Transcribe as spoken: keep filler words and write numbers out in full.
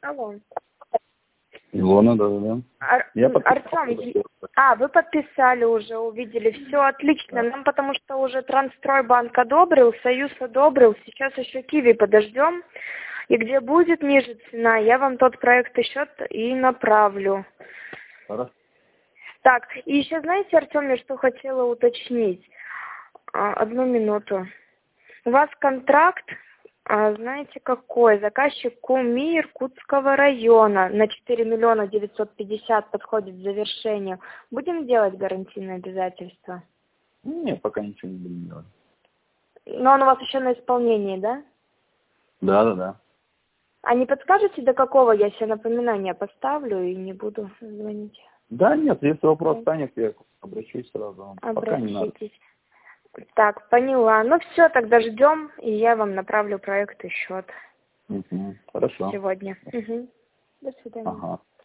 Алло. Илона, да, да. Ар... Я Артем, а, вы подписали уже, увидели. Все отлично. Да. Нам потому что уже Трансстройбанк одобрил, Союз одобрил. Сейчас еще Киви подождем. И где будет ниже цена, я вам тот проект и счет и направлю. Хорошо. Так, и еще знаете, Артем, я что хотела уточнить? А, одну минуту. У вас контракт, а, знаете какой? Заказчик Куми Иркутского района на четыре миллиона девятьсот пятьдесят подходит к завершению. Будем делать гарантийные обязательства? Нет, пока ничего не будем делать. Но он у вас еще на исполнении, да? Да, да, да. А не подскажете, до какого я себе напоминание поставлю и не буду звонить? Да, нет, если вопрос станет, я обращусь сразу. Пока не надо. Обращитесь. Так, поняла. Ну все, тогда ждем, и я вам направлю проект и счет. Угу. Хорошо. Сегодня. Угу. До свидания. Ага.